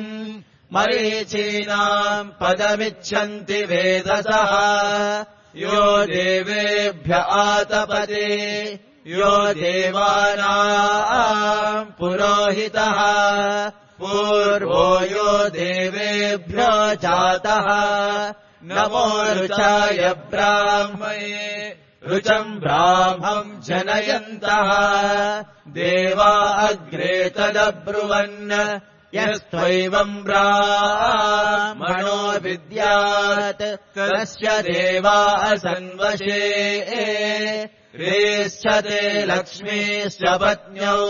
मरीचीनाम् पदमिच्छन्ति वेदसः यो देवेभ्य आतपते यो देवानाम् पुरोहितः पूर्वो यो देवेभ्यो जातः नमो ऋचाय ब्राह्मये ऋचम् ब्राह्मम् जनयन्तः देवा अग्रे तदब्रुवन् यस्त्वैवम् ब्राह्मणो विद्यात् तस्य देवा असन्वशे रेश्चते लक्ष्मीश्च पत्न्यौ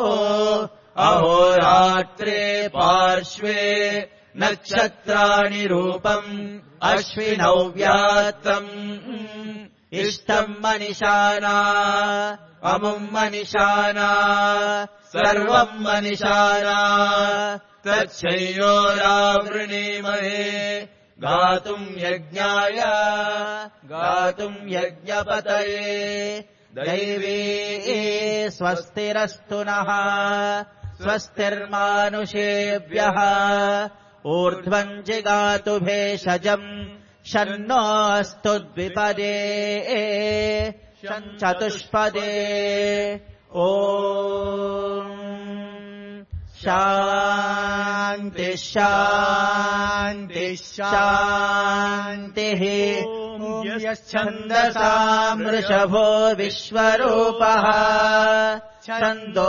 अहोरात्रे पार्श्वे नक्षत्राणि रूपम् अश्विनौ व्यात्तम् इष्टम् मनिषाना अमुम् मनिषाना सर्वम् मनिषाना तच्छयोरावृणीमहे गातुम् यज्ञाय गातुम् यज्ञपतये दैवी स्वस्तिरस्तु नः स्वस्तिर्मानुषेभ्यः ऊर्ध्वम् जिगातु भेषजम् शन्नोऽस्तु द्विपदे चतुष्पदे ॐ शान्ति शान्ति शान्तिः यश्छन्दसाम् वृषभो विश्वरूपः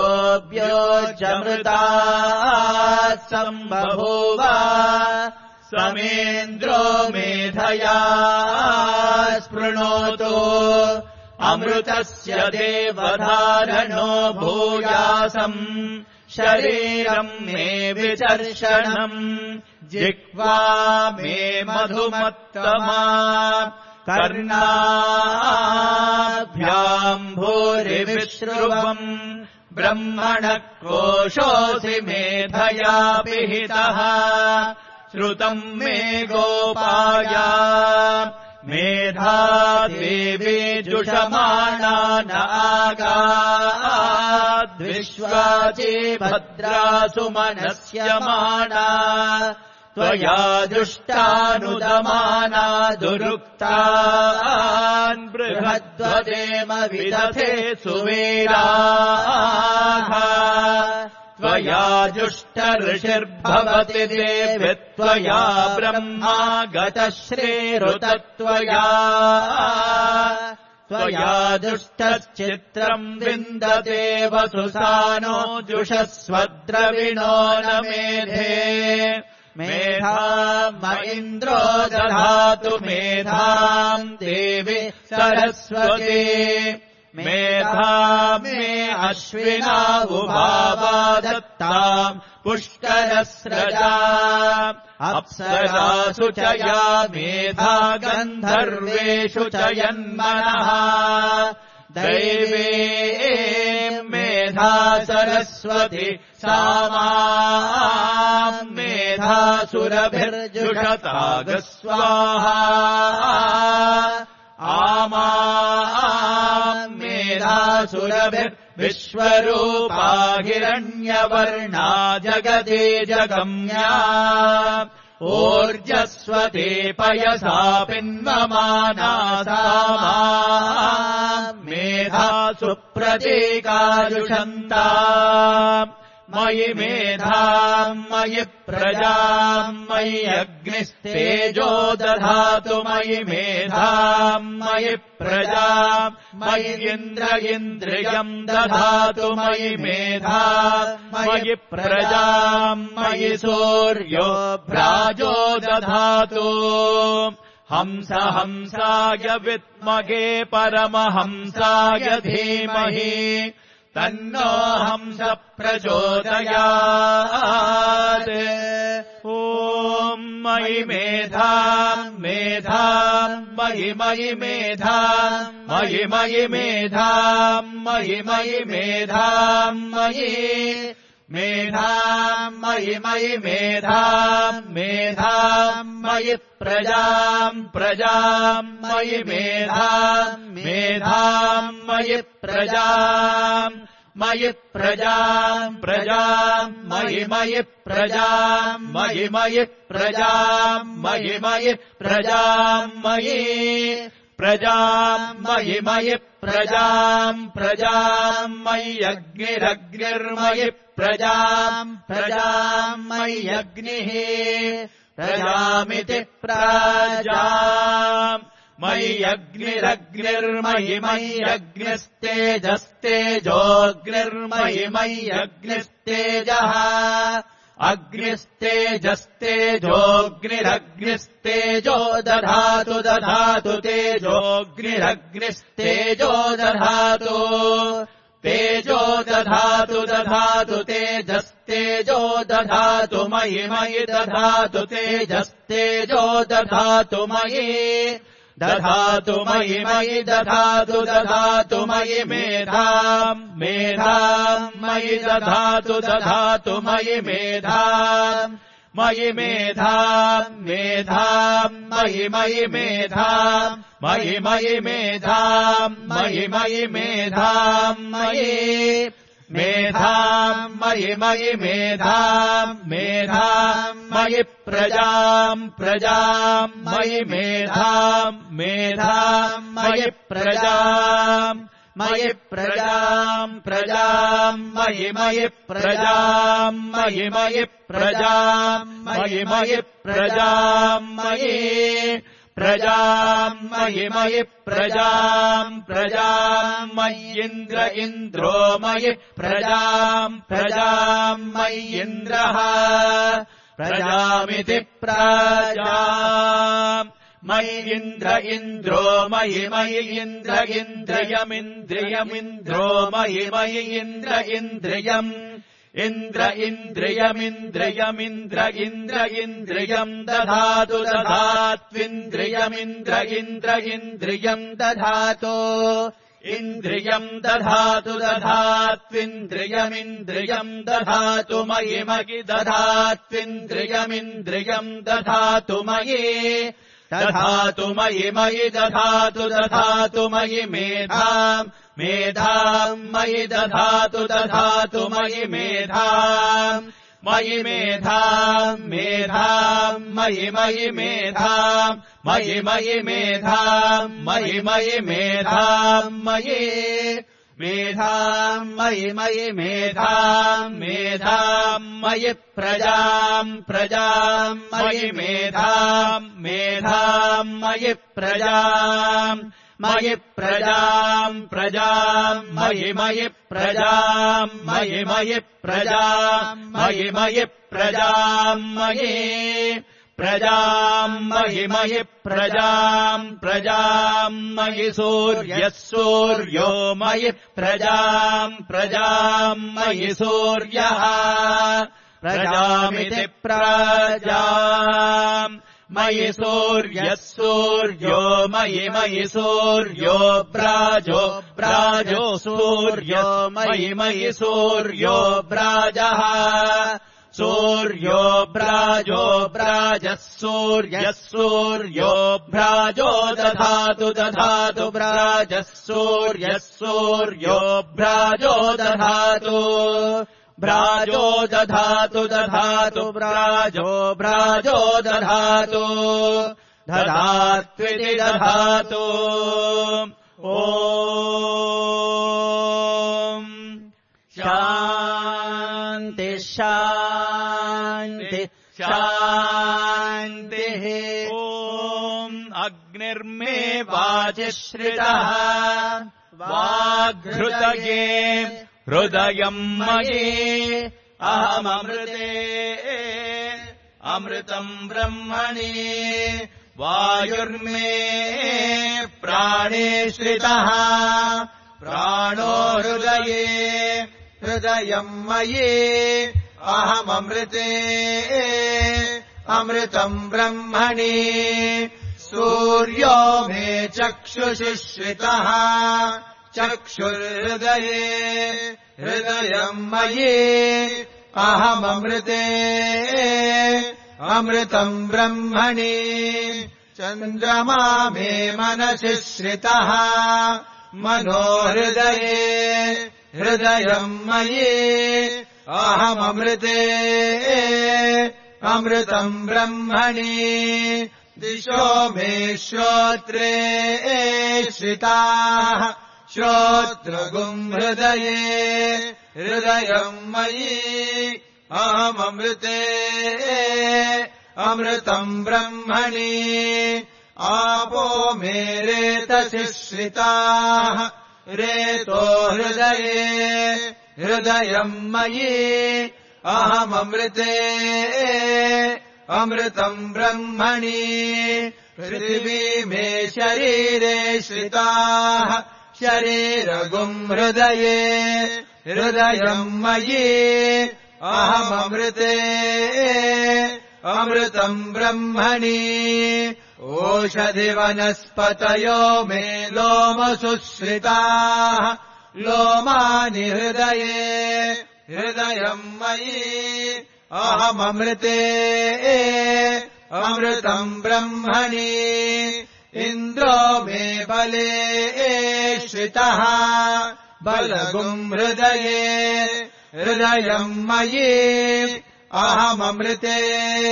छन्दोऽव्योजमृतात् सम्बभूव स समेन्द्रो मेधया स्पृणोतु अमृतस्य देवधारणो भूयासम् शरीरम् मे विचर्षणम् जिह्वा मे मधुमत्तमा कर्णाभ्याम् भूरिविश्रुवम् ब्रह्मणः कोशोऽसि मेधया पिहितः श्रुतम् मे गोपाया मेधा देवी जुषमाणा न आगाद्विश्वाची भद्रासु मनस्यमाना त्वया जुष्टानुदमाना दुरुक्तान् बृहद्वदेम विदधे सुवीराः त्वया जुष्ट ऋषिर्भवति देवि त्वया ब्रह्मा गतः श्रीरुतत्वया त्वया जुष्टश्चित्रम् विन्दते वसुसानो जुषस्वद्रविणो न मेधे मेधाम् इन्द्रो दधातु मेधाम् देवि सरस्वती मेधा मे अश्विना उभावा दत्ताम् पुष्करस्रजा अप्सरासु च या मेधा गन्धर्वेषु च यन्मनः दैवे मेधा सरस्वती सा माम् मेधासुरभिर्जुषतागस्वाहा आमाम् मेधासुरभिर्विश्वरूपा हिरण्यवर्णा जगदे जगम्या ऊर्जस्वती पयसा पिन्वमाना सा माम् मेधासु प्रतीकायुषन्ता मयि मेधाम् मयि प्रजाम् मयि अग्निस्तेजो दधातु मयि मेधाम् मयि प्रजाम् मयि इन्द्र इन्द्रियम् दधातु मयि मेधाम् मयि प्रजाम् मयि सूर्यो भ्राजो दधातु हंस हंसाय विद्महे परमहंसाय धीमहि तन्नो हंस प्रचोदयात् ॐ मयि मेधाम् मेधाम् मयि मयि मेधाम् मयि मयि मेधाम् मयि मयि मेधाम् मयि मेधाम् मयि मयि मेधाम् मेधाम् मयि प्रजाम् प्रजाम् मयि मेधाम् मेधाम् मयि प्रजाम् मयि प्रजाम् प्रजाम् मयि मयि प्रजाम् मयि मयि प्रजाम् मयि मयि प्रजाम् मयि प्रजाम् मयि मयि प्रजाम् प्रजाम् मयि अग्निरग्निर्मयि प्रजाम् प्रजाम् मयि अग्निः प्रजामिति प्राजाम् मयि अग्निरग्निर्मयि मयि अग्निस्तेजस्तेजोऽग्निर्मयि मयि अग्निस्तेजः अग्निस्तेजस्तेजोऽग्निरग्निस्तेजो दधातु दधातु तेजोऽग्निरग्निस्तेजो दधातु तेजो दधातु दधातु तेजस्तेजो दधातु मयि मयि दधातु तेजस्तेजो दधातु मयि दधातु मयि मयि दधातु दधातु मयि मेधाम् मेधाम् मयि दधातु दधातु मयि मेधाम् मयि मेधाम् मेधाम् मयि मयि मेधाम् मयि मयि मेधाम् मयि मयि मेधाम् मयि मेधाम् मयि मयि मेधाम् मेधाम् मयि प्रजाम् प्रजाम् मयि मेधाम् मेधाम् मयि प्रजाम् मयि प्रजाम् प्रजाम् मयि मयि प्रजाम् मयि मयि प्रजाम् मयि मयि प्रजाम् मयि प्रजाम् मयि मयि प्रजाम् प्रजाम् मय्यिन्द्र इन्द्रो मयि प्रजाम् प्रजाम् मय्यिन्द्रः प्रजामिति प्राजा मयि इन्द्र इन्द्रो मयि मयि इन्द्र इन्द्रियमिन्द्रियमिन्द्रो मयि मयि इन्द्र इन्द्रियम् इन्द्र इन्द्रियमिन्द्रियमिन्द्र इन्द्र इन्द्रियम् दधातु दधात्विन्द्रियमिन्द्र इन्द्र इन्द्रियम् दधातु इन्द्रियम् दधातु दधात्विन्द्रियमिन्द्रियम् दधातु मयि मयि दधात्विन्द्रियमिन्द्रियम् दधातु मयि दधातु मयि मयि दधातु दधातु मयि मेधाम् मेधाम् मयि दधातु दधातु मयि मेधाम् मयि मेधाम् मेधाम् मयि मयि मेधाम् मयि मयि मेधाम् मयि मयि मेधाम् मयि मेधाम् मयि मयि मेधाम् मेधाम् मयि प्रजाम् प्रजाम् मयि मेधाम् मेधाम् मयि प्रजाम् मयि प्रजाम् प्रजाम् मयि मयि प्रजाम् मयि मयि प्रजाम् मयि मयि प्रजाम् मयि प्रजाम् मयि मयि प्रजाम् प्रजाम् मयि सूर्यः सूर्यो मयि प्रजाम् प्रजाम् मयि सूर्यः प्रजामिति प्राजाम् मयि सूर्यः सूर्यो मयि मयि सूर्यो ब्राजो ब्राजो सूर्यो मयि मयि सूर्यो ब्राजः सूर्यो ब्राजो ब्राजः सूर्यः सूर्यो ब्राजो दधातु दधातु ब्राजः सूर्यः सूर्यो ब्राजो दधातु ब्राजो दधातु दधातु ब्राजो ब्राजो दधातु दधात्विति दधातु ॐ शान्ति शान्ति शान्तिः ॐ अग्निर्मे वाजिश्रितः वाग्हृतये हृदयम् मयि अहममृते अमृतम् ब्रह्मणि वायुर्मे प्राणे श्रितः प्राणो हृदये हृदयम् मयि अहममृते अमृतम् ब्रह्मणि सूर्यो मे चक्षुषि श्रितः चक्षुर्हृदये हृदयम् मयि अहममृते अमृतम् ब्रह्मणि चन्द्रमा मे मनसि श्रितः मनो हृदये हृदयम् मयि अहममृते अमृतम् ब्रह्मणि दिशो मे श्रोत्रे श्रिताः श्रोत्रगुम् हृदये हृदयम् मयि अहममृते अमृतम् ब्रह्मणि आपो मे रेतसि श्रिताः रेतो हृदये हृदयम् मयि अहममृते अमृतम् ब्रह्मणि पृथिवी मे शरीरे श्रिताः शरीरगुम् हृदये हृदयम् मयि अहममृते अमृतम् ब्रह्मणि ओषधिवनस्पतयो मे लोमसुश्रिताः लोमानि हृदये हृदयम् मयि अहममृते अमृतम् ब्रह्मणि इन्द्रो मे बले श्रितः बलगुम् हृदये हृदयम् मयि अहममृते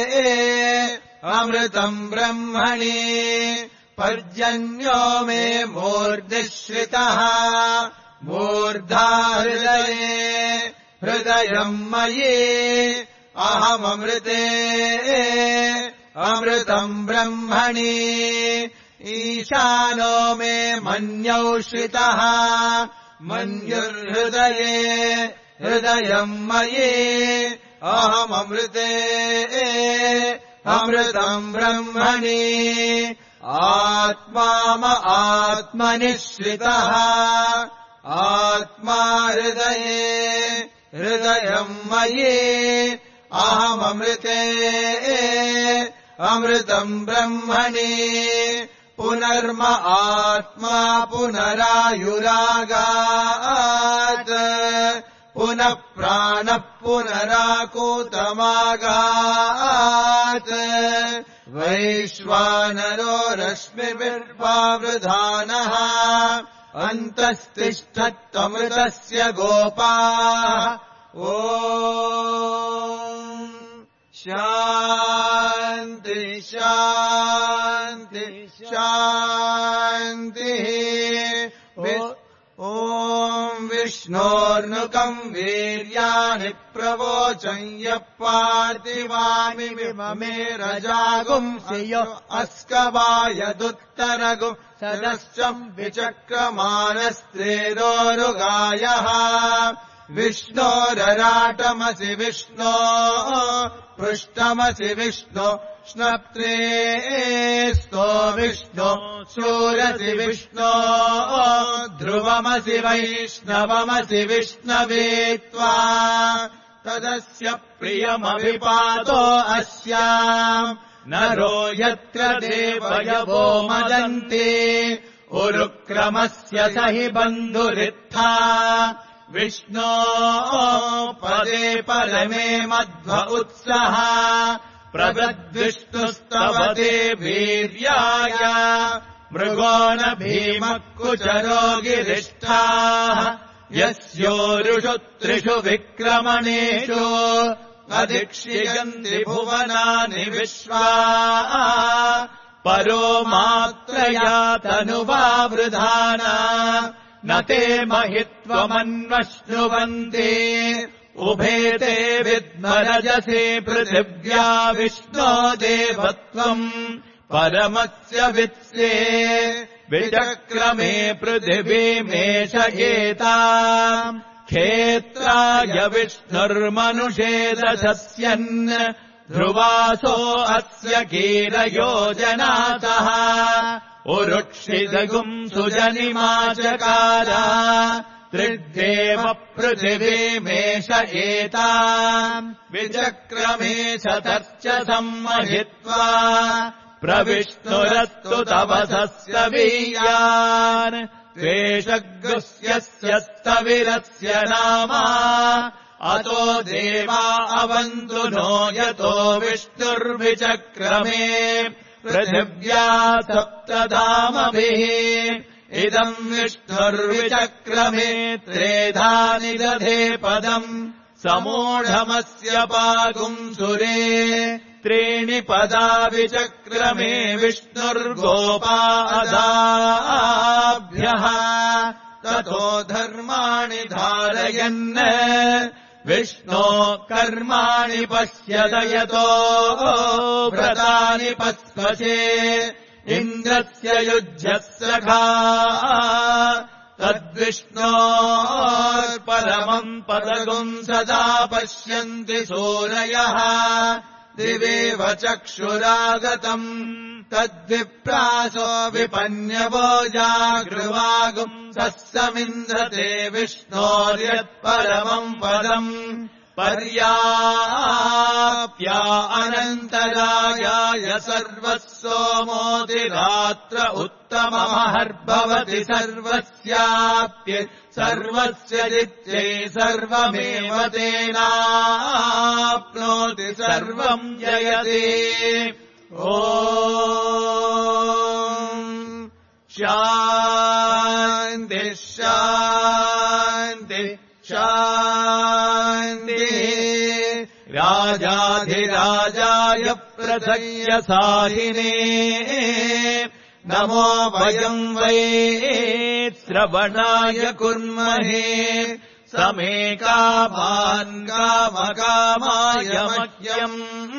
अमृतम् ब्रह्मणि पर्जन्यो मे मूर्ध्निश्रितः मूर्धा हृदये हृदयम् मयि अहममृते अमृतम् ब्रह्मणि ईशानो मे मन्यौ श्रितः मन्युर्हृदये हृदयम् मयि अहममृते अमृतम् ब्रह्मणि आत्माम आत्मनिश्रितः आत्मा हृदये हृदयम् मयि अहममृते अमृतम् ब्रह्मणि पुनर्म आत्मा पुनरायुरागात् पुनः प्राणः पुनराकूतमागात् वैश्वानरो रश्मिभिर्वावृधानः अन्तस्तिष्ठत्वमृतस्य गोपाः ॐ शान्ति शान्ति शान्तिः ॐ विष्णोर्नुकम् वीर्याणि प्रवोचम् यः पार्थिवामि विममे रजागुंसियो अस्कवायदुत्तरगुम् सदश्चम् विचक्रमाणस्त्रेदोरुगायः विष्णोरराटमसि विष्णो पृष्ठमसि विष्णो स्नप्त्रे स्तो विष्णो शूरसि विष्णो ध्रुवमसि वैष्णवमसि विष्णवे त्वा तदस्य प्रियमभिपातो अस्याम् नरो यत्र देवयवो मदन्ति उरुक्रमस्य स हि बन्धुरित्था विष्णो पदे परमे मध्व उत्सः प्रभद्विष्णुस्तवते वीर्याय मृगो न भीमः कुचरो गिरिष्ठाः यस्योरुषु त्रिषु विक्रमणेषु अधिक्ष्यन्ति भुवनानि विश्वा परो मात्रया तनुवावृधाना न ते महित्वमन्वश्नुवन्ति उभे ते विद्मरजसे पृथिव्या विष्णो देवत्वम् परमस्य वित्से विचक्रमे पृथिवीमेष एता क्षेत्राय विष्णुर्मनुषे दशस्यन् ध्रुवासो अस्य कीरयोजनातः उरुक्षिदगुम् सुजनिमाचकार त्रिदेव पृथिवीमेष एता विचक्रमे शतश्च सम्महित्वा प्रविष्णुरस्तु तपसस्य वीर्यान् त्वेषगुह्यस्य स्तविरस्य नाम अतो देवा अवन्तु नो यतो विष्णुर्विचक्रमे पृथिव्या सप्तधामभिः इदम् विष्णुर्विचक्रमे त्रेधानि दधे पदम् समूढमस्य पागुंसुरे त्रीणि पदा विचक्रमे विष्णुर्गोपादाभ्यः ततो धर्माणि धारयन् विष्णो कर्माणि पश्यत यतो व्रतानि पस्पशे इन्द्रस्य युज्यस्य सखा तद्विष्णोर्परमम् पदगुम् सदा पश्यन्ति सूरयः दिवेव चक्षुरागतम् तद्विप्रासो विपन्यवो जागृवागुम् सस्समिन्द्रते विष्णोर्यत्परमम् पदम् पर्याप्या अनन्तरायाय सर्वः सोमोऽधिरात्र उत्तममहर्भवति सर्वस्याप्य सर्वस्य जित्यै सर्वमेव तेनाप्नोति सर्वम् जयते ॐ शान्ति शान्ति शान्तिः राजाधिराजाय प्रथय्य साहिने नमो वयम् वै श्रवणाय कुर्महे समे कामान् कामकामाय मह्यम्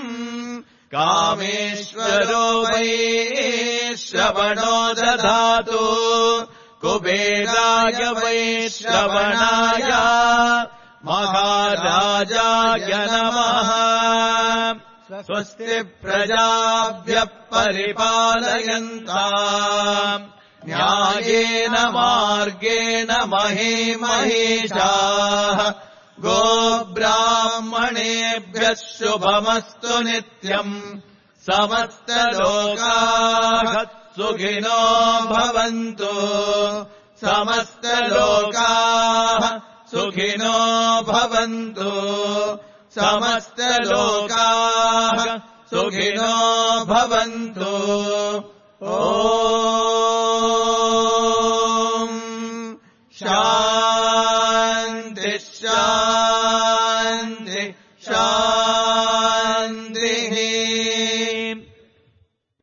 कामेश्वरो वै श्रवणो दधातु कुबेराय वै श्रवणाय महाराजाय नमः। स्वस्ति प्रजाभ्यः परिपालयन्ताम् न्यायेन मार्गेण महीमहीषाः। गोब्राह्मणेभ्यः शुभमस्तु नित्यम्। समस्तलोकाः सुखिनो भवन्तु। समस्तलोकाः सुखिनो भवन्तु। समस्तलोकाः सुखिनो भवन्तु।